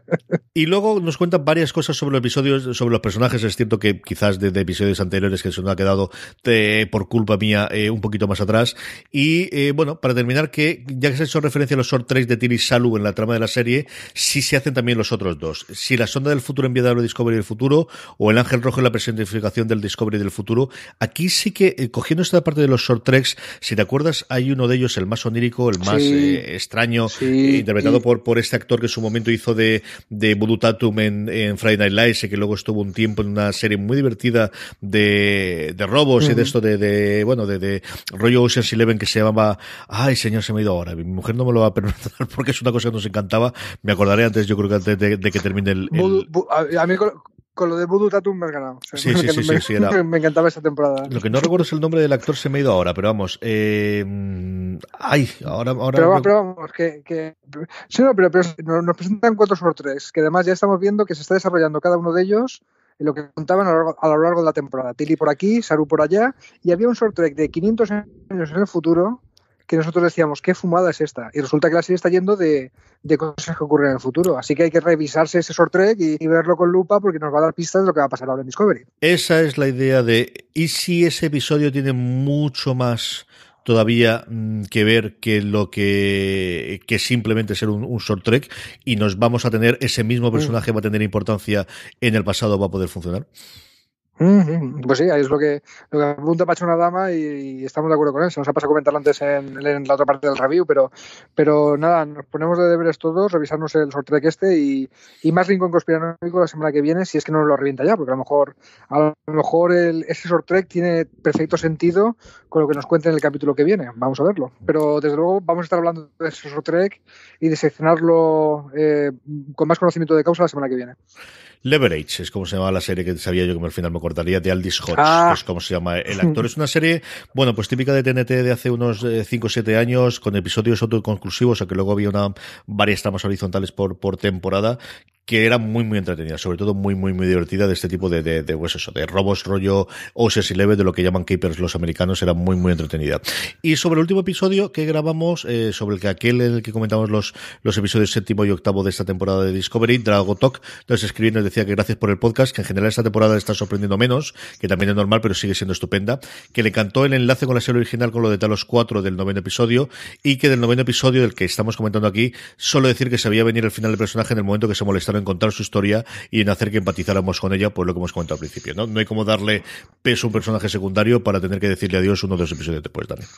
[SPEAKER 3] Y luego nos cuentan varias cosas sobre los episodios, sobre los personajes. Es cierto que quizás de, de episodios anteriores que se nos ha quedado de, por culpa mía eh, un poquito más atrás. Y eh, bueno, para terminar, que ya que se ha hecho referencia a los short treks de Tilly Salu en la trama de la serie, sí se hacen también los otros dos. Si la sonda del futuro enviada al Discovery del futuro o el Ángel Rojo en la personificación del Discovery del futuro. Aquí sí que, eh, cogiendo esta parte de los short treks, si te acuerdas, hay uno de ellos, el más onírico, el más sí, eh, extraño, sí, eh, interpretado sí. por, por este actor que en su momento hizo de, de Voodoo Tatum en, en Friday Night Lights, y que luego estuvo un tiempo en una serie muy divertida de, de robos uh-huh. y de esto de, de bueno, de, de rollo Ocean's Eleven, que se llamaba, ay señor, se me ha ido ahora, mi mujer no me lo va a perdonar porque es una cosa que nos encantaba, me acordaré antes, yo creo que antes de, de que termine el... el...
[SPEAKER 4] Voodoo, bu, a, a mí con, con lo de Voodoo Tatum me has ganado. O sea,
[SPEAKER 3] sí, sí,
[SPEAKER 4] me,
[SPEAKER 3] sí,
[SPEAKER 4] me,
[SPEAKER 3] sí, sí, era...
[SPEAKER 4] me encantaba esa temporada.
[SPEAKER 3] Lo que no recuerdo es el nombre del actor, se me ha ido ahora, pero vamos, eh... ay, ahora... ahora
[SPEAKER 4] pero,
[SPEAKER 3] me...
[SPEAKER 4] pero vamos, que... que... Sí, no, pero, pero nos presentan cuatro por tres, que además ya estamos viendo que se está desarrollando cada uno de ellos en lo que contaban a lo, largo, a lo largo de la temporada. Tilly por aquí, Saru por allá, y había un short trek de quinientos años en el futuro que nosotros decíamos, ¿qué fumada es esta? Y resulta que la serie está yendo de, de cosas que ocurren en el futuro. Así que hay que revisarse ese short trek y, y verlo con lupa porque nos va a dar pistas de lo que va a pasar ahora en Discovery.
[SPEAKER 3] Esa es la idea de, ¿y si ese episodio tiene mucho más todavía mmm, que ver que lo que, que simplemente ser un, un short trek y nos vamos a tener, ese mismo personaje mm. va a tener importancia en el pasado, va a poder funcionar?
[SPEAKER 4] Mm-hmm. Pues sí, ahí es lo que, lo que apunta Pacho una dama y, y estamos de acuerdo con él. Se nos ha pasado a comentarlo antes en, en la otra parte del review, pero, pero nada, nos ponemos de deberes todos, revisarnos el short-trek este y, y más Rincón Conspiranoico la semana que viene, si es que no nos lo revienta ya, porque a lo mejor a lo mejor el, ese short-trek tiene perfecto sentido con lo que nos cuenta en el capítulo que viene. Vamos a verlo. Pero desde luego vamos a estar hablando de ese short-trek y de seccionarlo eh, con más conocimiento de causa la semana que viene.
[SPEAKER 3] Leverage es como se llama la serie que sabía yo que al final me cortaría, de Aldis Hodge,
[SPEAKER 4] ah.
[SPEAKER 3] que es como se llama el actor. Es una serie, bueno, pues típica de T N T de hace unos cinco o siete años, con episodios autoconclusivos, o sea que luego había una varias tramas horizontales por, por temporada, que era muy, muy entretenida, sobre todo muy, muy, muy divertida, de este tipo de, de, de pues eso, de robos rollo Ocean's Eleven, de lo que llaman Capers los americanos, era muy, muy entretenida. Y sobre el último episodio que grabamos, eh, sobre el que aquel en el que comentamos los, los episodios séptimo y octavo de esta temporada de Discovery, Dragotok, entonces escribí y nos decía que gracias por el podcast, que en general esta temporada está sorprendiendo menos, que también es normal, pero sigue siendo estupenda, que le encantó el enlace con la serie original con lo de Talos cuatro del noveno episodio, y que del noveno episodio del que estamos comentando aquí, solo decir que se veía venir el final del personaje en el momento que se molestaron en contar su historia y en hacer que empatizáramos con ella, pues lo que hemos comentado al principio, ¿no? No hay como darle peso a un personaje secundario para tener que decirle adiós uno de los episodios después, Dani.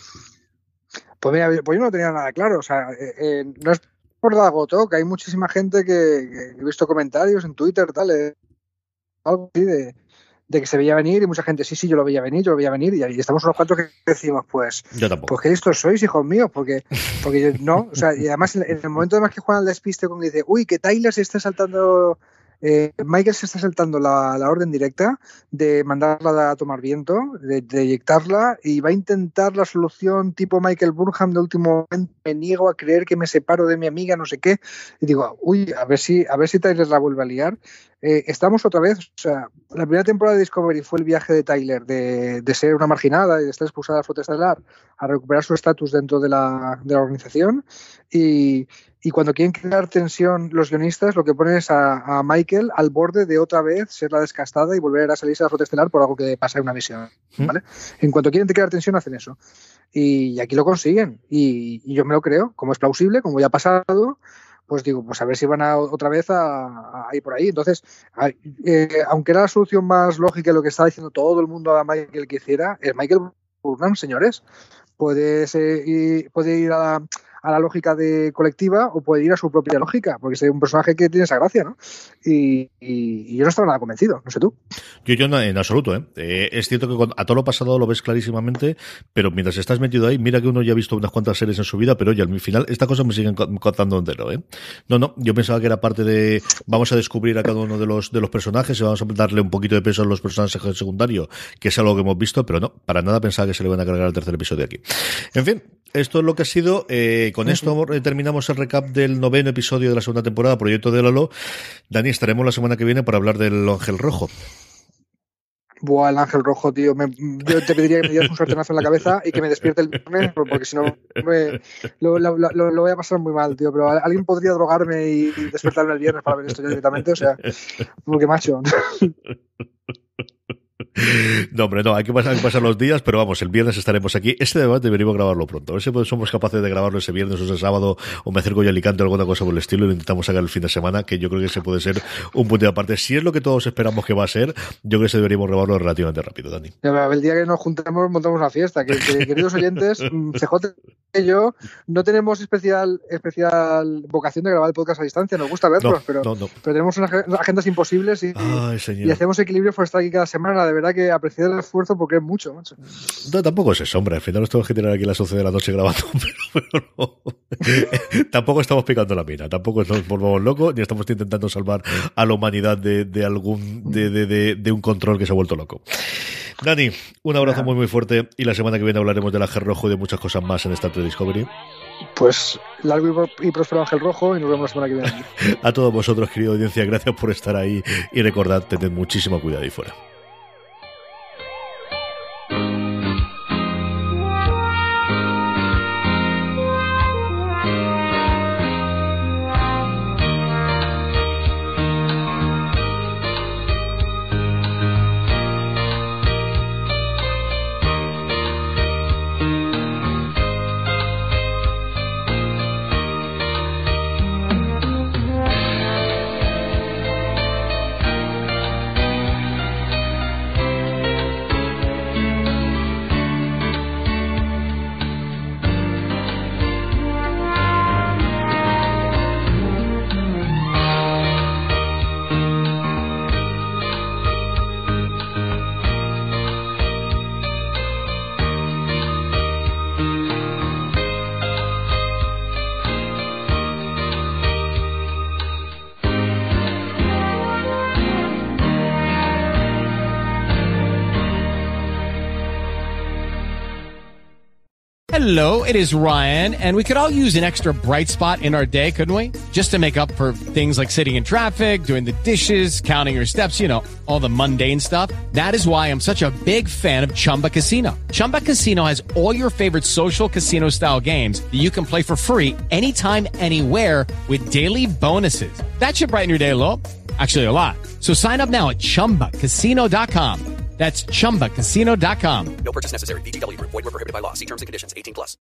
[SPEAKER 4] Pues mira, pues yo no tenía nada claro, o sea, eh, eh, no es por Dragotok, hay muchísima gente que, que he visto comentarios en Twitter, tal, eh, algo así de, de que se veía venir y mucha gente, sí, sí, yo lo veía venir, yo lo veía venir y ahí estamos unos cuantos que decimos, pues,
[SPEAKER 3] yo tampoco.
[SPEAKER 4] Pues qué listos sois, hijos míos, porque, porque yo, no, o sea, y además en, en el momento además que juegan al despiste cuando dice, uy, que Tyler se está saltando... Eh, Michael se está saltando la, la orden directa de mandarla a tomar viento, de, de eyectarla, y va a intentar la solución tipo Michael Burnham de último momento. Me niego a creer que me separo de mi amiga, no sé qué, y digo, uy, a ver si, a ver si Tyler la vuelve a liar. Eh, estamos otra vez, o sea, la primera temporada de Discovery fue el viaje de Tyler de, de ser una marginada y de estar expulsada de la flota estelar a recuperar su estatus dentro de la, de la organización, y Y cuando quieren crear tensión los guionistas, lo que ponen es a, a Michael al borde de otra vez ser la descastada y volver a salirse de la flota estelar por algo que pasa en una misión, ¿vale? ¿Mm? En cuanto quieren crear tensión, hacen eso. Y aquí lo consiguen. Y, y yo me lo creo. Como es plausible, como ya ha pasado, pues digo, pues a ver si van a, otra vez a, a ir por ahí. Entonces, a, eh, aunque era la solución más lógica, lo que estaba diciendo todo el mundo a Michael que hiciera, es Michael Burnham, señores. Puede, ser, ir, puede ir a la... a la lógica de colectiva o puede ir a su propia lógica, porque es un personaje que tiene esa gracia, ¿no? Y, y, y yo no estaba nada convencido, no sé tú.
[SPEAKER 3] Yo, yo no, en absoluto, ¿eh? Eh, es cierto que con, a todo lo pasado lo ves clarísimamente, pero mientras estás metido ahí, mira que uno ya ha visto unas cuantas series en su vida, pero oye, al final estas cosas me siguen contando entero, ¿eh? No, no, yo pensaba que era parte de, vamos a descubrir a cada uno de los de los personajes y vamos a darle un poquito de peso a los personajes secundarios, que es algo que hemos visto, pero no, para nada pensaba que se le van a cargar al tercer episodio aquí. En fin, esto es lo que ha sido, eh, con esto terminamos el recap del noveno episodio de la segunda temporada, Proyecto de Lolo. Dani, estaremos la semana que viene para hablar del Ángel Rojo.
[SPEAKER 4] Buah, el Ángel Rojo, tío. Me, yo te pediría que me dieras un sartenazo en la cabeza y que me despierte el viernes, porque si no me, lo, lo, lo, lo voy a pasar muy mal, tío. Pero alguien podría drogarme y despertarme el viernes para ver esto ya directamente, o sea, porque macho.
[SPEAKER 3] No, hombre, no, hay que, pasar, hay que pasar los días, pero vamos, el viernes estaremos aquí. Este debate deberíamos grabarlo pronto. A ver si somos capaces de grabarlo ese viernes o ese sábado, o me acerco yo a Alicante o alguna cosa por el estilo y lo intentamos sacar el fin de semana, que yo creo que ese puede ser un punto de aparte. Si es lo que todos esperamos que va a ser, yo creo que se deberíamos grabarlo relativamente rápido, Dani.
[SPEAKER 4] El día que nos juntemos montamos una fiesta, que, que queridos oyentes, C J y yo no tenemos especial especial vocación de grabar el podcast a distancia, nos gusta verlos, no, pero, no, no. pero tenemos unas agendas imposibles y,
[SPEAKER 3] Ay,
[SPEAKER 4] y hacemos equilibrio por estar aquí cada semana. De verdad que apreciar el esfuerzo porque es mucho, macho.
[SPEAKER 3] No, tampoco es eso, hombre. Al final nos tenemos que tirar aquí a las once de la noche grabando, pero, pero no. Tampoco estamos picando la mina, tampoco nos volvamos locos, ni estamos intentando salvar a la humanidad de, de algún de, de, de, de un control que se ha vuelto loco. Dani, un abrazo muy muy fuerte y la semana que viene hablaremos del Ángel Rojo y de muchas cosas más en Star Trek Discovery.
[SPEAKER 4] Pues largo y próspero Ángel Rojo y nos vemos la semana que viene.
[SPEAKER 3] A todos vosotros, querida audiencia, gracias por estar ahí y recordad, tened muchísimo cuidado ahí fuera.
[SPEAKER 5] Hello, it is Ryan, and we could all use an extra bright spot in our day, couldn't we? Just to make up for things like sitting in traffic, doing the dishes, counting your steps, you know, all the mundane stuff. That is why I'm such a big fan of Chumba Casino. Chumba Casino has all your favorite social casino-style games that you can play for free anytime, anywhere with daily bonuses. That should brighten your day a little. Actually, a lot. So sign up now at chumba casino dot com. That's chumba casino dot com.
[SPEAKER 6] No purchase necessary. V G W Group. Void where prohibited by law. See terms and conditions. eighteen plus.